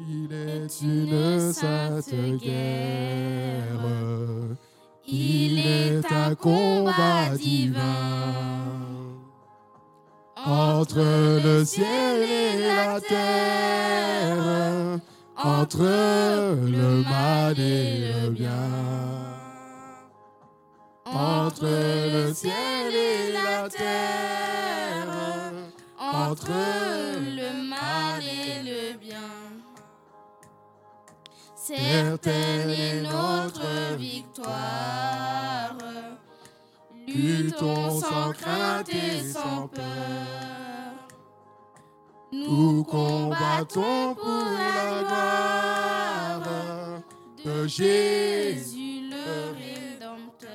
Il est une sainte guerre. Il est un combat divin entre le ciel et la terre, entre le mal et le bien, entre le ciel et la terre, entre le mal et le bien. Certaine est notre victoire. Luttons sans crainte et sans peur. Nous combattons pour la gloire de Jésus le Rédempteur.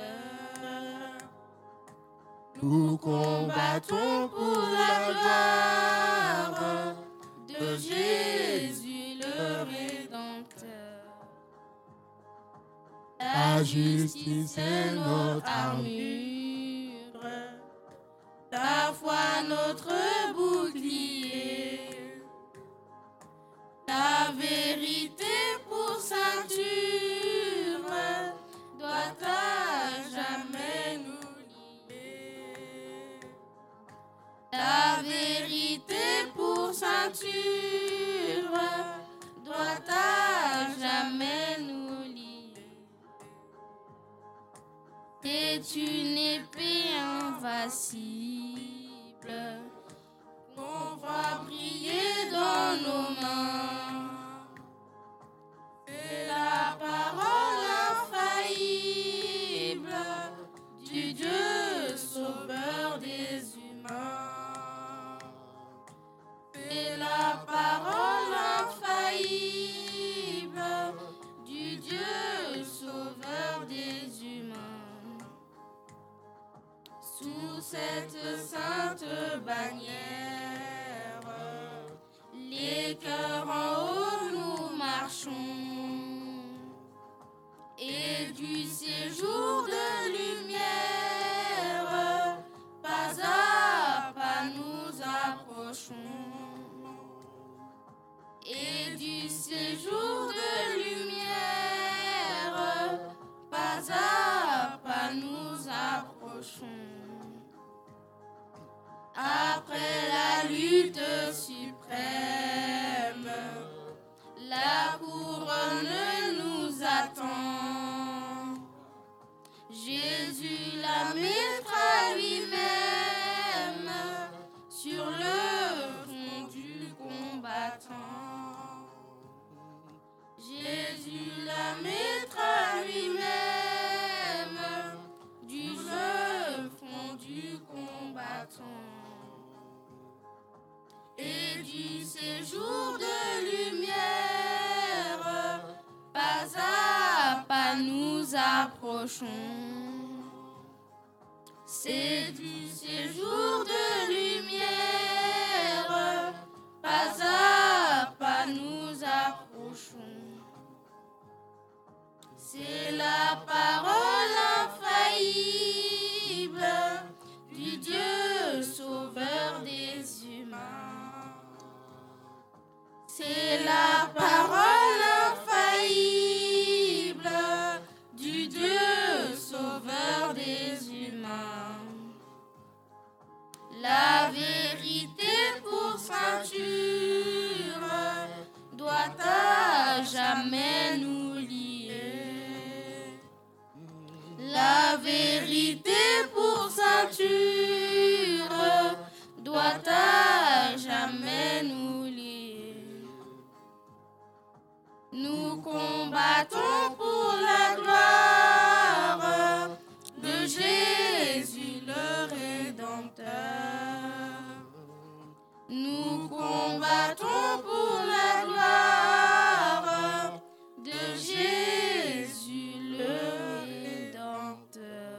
Nous combattons pour la gloire de Jésus le Rédempteur. La justice est notre armure, la foi notre bouclier, la vérité pour ceinture doit à jamais nous lier. La vérité pour ceinture doit à jamais nous lier. C'est une épée invincible qu'on voit briller dans nos mains. C'est la parole infaillible du Dieu sauveur des humains. C'est la parole infaillible du Dieu sauveur des humains. Sous cette sainte bannière, les cœurs en haut nous marchons, et du séjour de lumière, pas à pas nous approchons. Et du séjour de lumière, pas à pas nous approchons. Après la lutte suprême, la couronne nous attend. Jésus la mettra lui-même sur le front du combattant. Jésus la mettra lui-même sur le front du combattant. Et du séjour de lumière, pas à pas nous approchons. C'est du séjour de lumière, pas à pas nous approchons. C'est la parole infaillible du Dieu sauveur des humains. C'est la parole infaillible du Dieu sauveur des humains. La vérité pour ceinture doit à jamais nous lier. La vérité pour ceinture doit à jamais nous lier. Nous combattons pour la gloire de Jésus le Rédempteur. Nous combattons pour la gloire de Jésus le Rédempteur.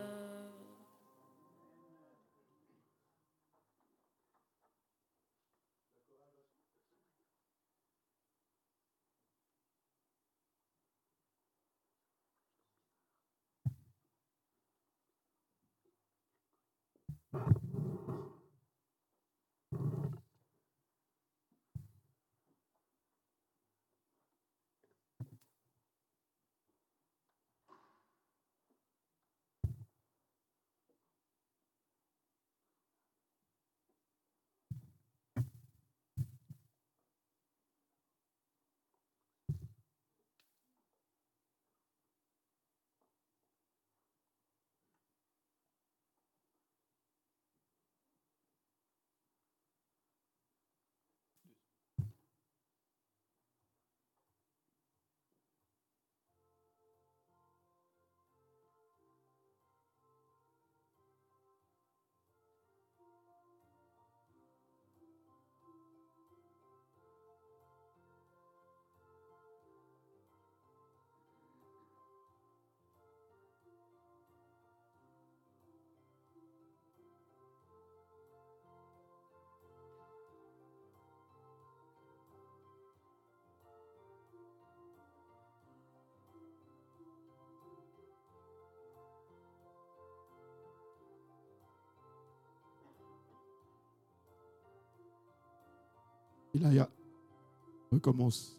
Ilaya, recommence.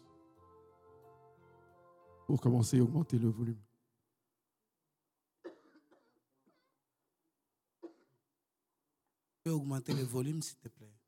Pour commencer, augmenter le volume. Tu peux augmenter le volume, s'il te plaît?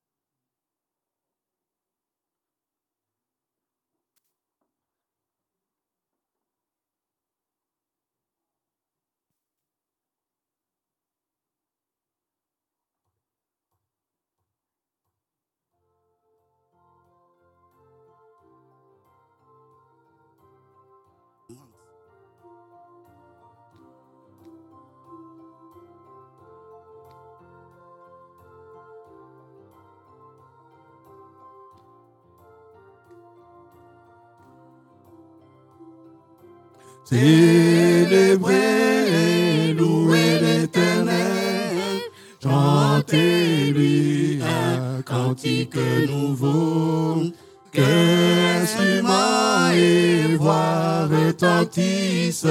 Célébrez, louez l'Éternel, chantez-lui un cantique nouveau, que instruments et voix retentissent,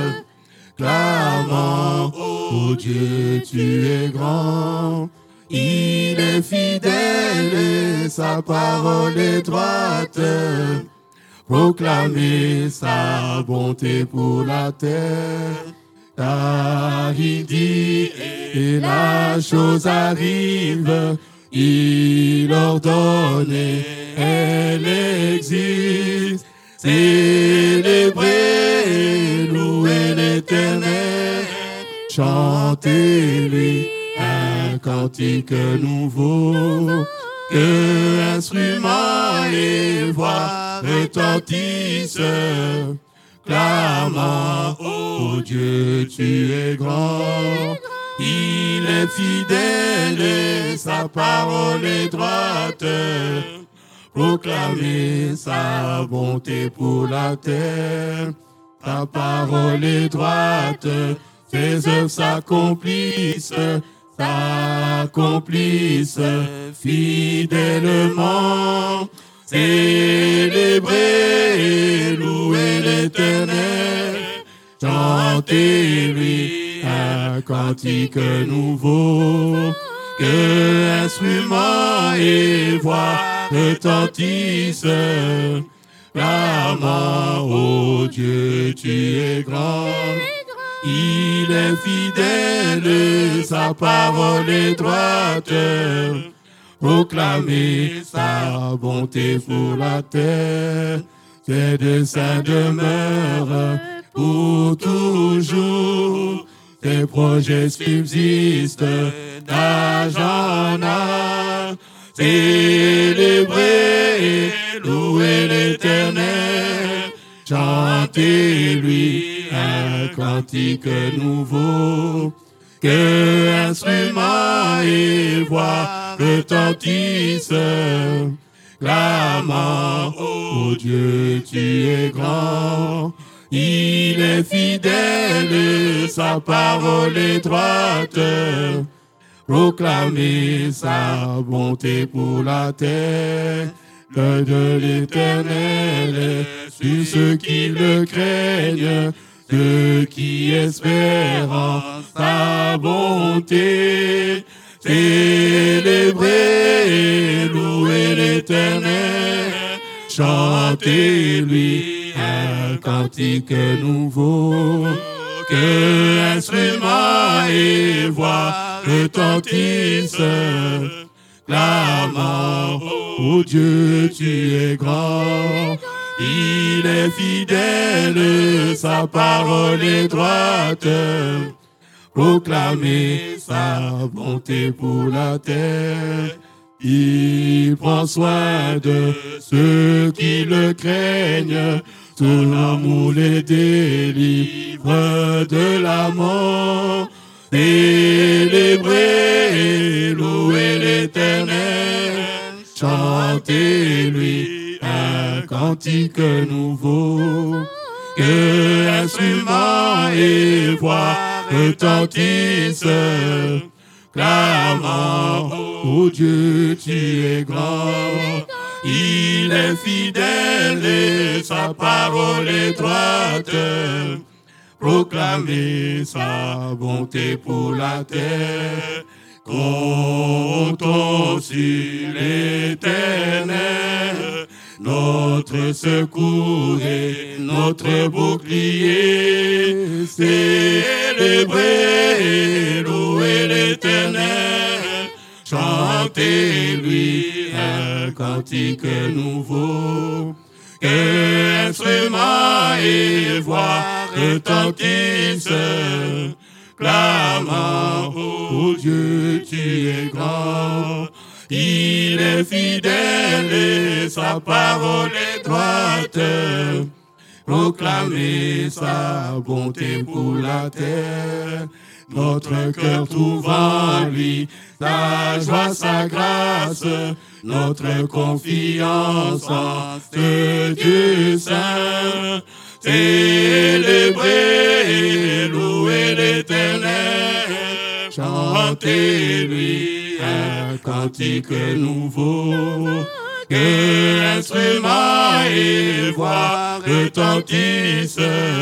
clamant, ô Dieu, tu es grand, il est fidèle et sa parole est droite. Proclamer sa bonté pour la terre, car il dit et la chose arrive, il ordonne et elle existe. Célébrez, louez l'Éternel, chantez-lui un cantique nouveau, que instruments et voix retentissent, clamant, ô Dieu, tu es grand, il est fidèle et sa parole est droite, proclamez sa bonté pour la terre, ta parole est droite, ses œuvres s'accomplissent fidèlement. Célébrez, louez l'Éternel, chantez-lui un cantique nouveau, que instruments et voix retentissent, clamant, ô Dieu, tu es grand, il est fidèle, sa parole est droite, proclamer sa bonté pour la terre, ses desseins demeurent pour toujours, ses projets subsistent d'âge en âge. Célébrez, louez l'Éternel, chantez-lui un cantique nouveau, que instruments et voix retentissent, clamant, ô Dieu, tu es grand, il est fidèle, sa parole est droite, proclamez sa bonté pour la terre, l'œil de l'Éternel est sur ceux qui le craignent, ceux qui espèrent en sa bonté. Célébrez, louez l'Éternel, chantez-lui un cantique nouveau, que instruments et voix retentissent, clamant, ô Dieu, tu es grand, il est fidèle, sa parole est droite, proclamez sa bonté pour la terre. Il prend soin de ceux qui le craignent, son amour les délivre de la mort. Célébrez, louez l'Éternel, chantez-lui un cantique nouveau, que instruments et voix retentissent, clamant, ô Dieu, tu es grand, il est fidèle et sa parole est droite, proclamez sa bonté pour la terre, Comptons sur l'Éternel, notre secours et notre bouclier. Célébrez et louez l'Éternel, chantez-lui un cantique nouveau. Que instruments et voix retentissent, clamant, ô Dieu, tu es grand. Il est fidèle et sa parole est droite. Proclamez sa bonté pour la terre. Notre cœur trouve en lui sa joie, sa grâce, notre confiance en ce Dieu saint. Célébrez et louez l'Éternel, chantez-lui un cantique nouveau. Que instruments et voix retentissent,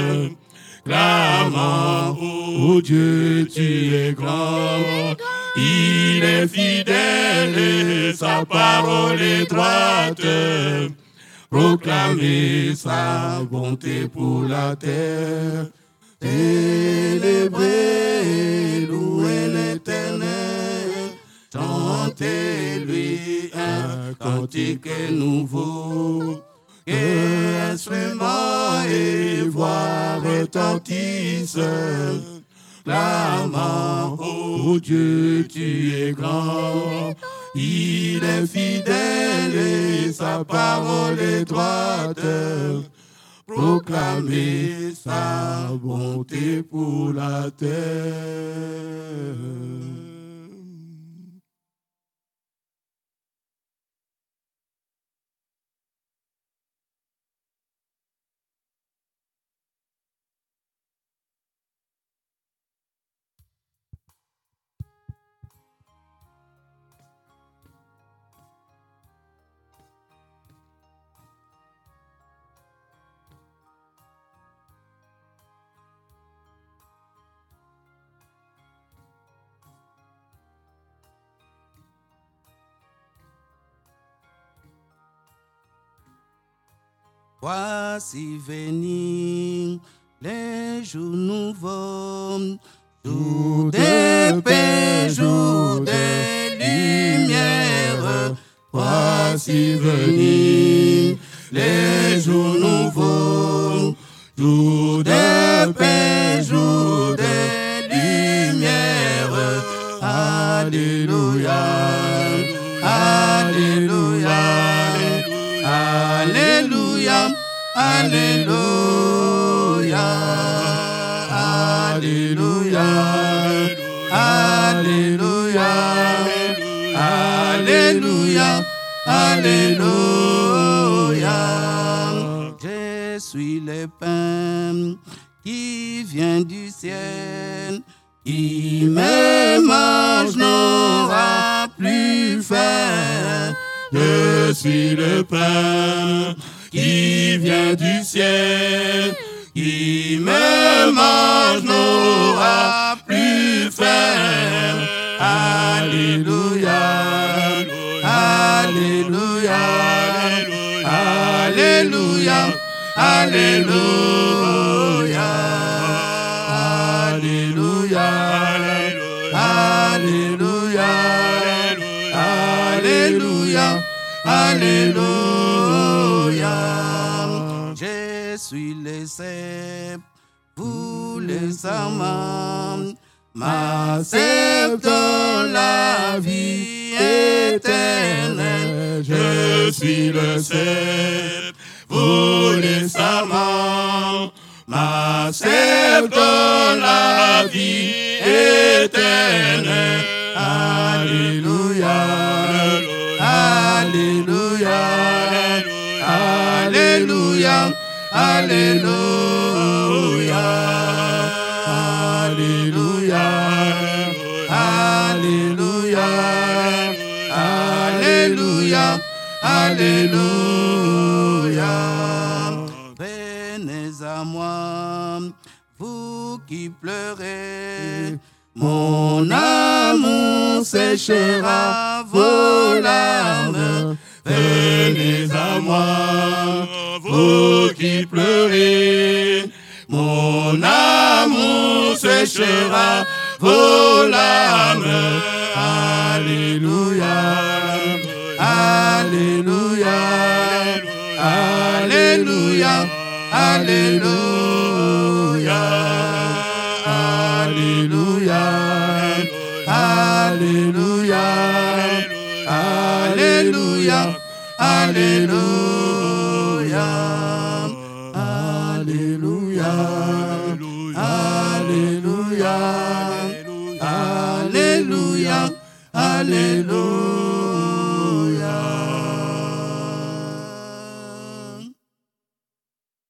clamant, ô Dieu, tu es grand. Il est fidèle et sa parole est droite. Proclamez sa bonté pour la terre. Célébrez, louez l'Éternel, chantez-lui un cantique nouveau. Que instruments et voix retentissent, clamant, ô Dieu, tu es grand. Il est fidèle et sa parole est droite. Proclamez sa bonté pour la terre. Voici venir les jours nouveaux, jours de paix, jours de lumière. Voici venir les jours nouveaux, jours de paix, jours de lumière. Alléluia, Alléluia, Alléluia, Alléluia, Alléluia, Alléluia, Alléluia, Alléluia. Je suis le pain qui vient du ciel, qui me mange n'aura plus faim. Je suis le pain qui vient du ciel, qui me mange n'aura plus faim. Alléluia, Alléluia, Alléluia, Alléluia, Alléluia, Alléluia, Alléluia, Alléluia. Je suis le cep, vous les amants, ma cep dans la vie éternelle. je suis le cep, vous les amants, ma cep dans la vie éternelle. Alléluia, Alléluia, Alléluia, Alléluia, Alléluia, Alléluia, Alléluia, Alléluia. Venez à moi, vous qui pleurez, Mon amour séchera vos larmes. Venez à moi, vous qui pleurez. Mon amour séchera vos larmes. Alléluia, Alléluia, Alléluia, Alléluia, Alléluia, Alléluia, Alléluia, Alléluia, Alléluia, Alléluia, Alléluia, Alléluia.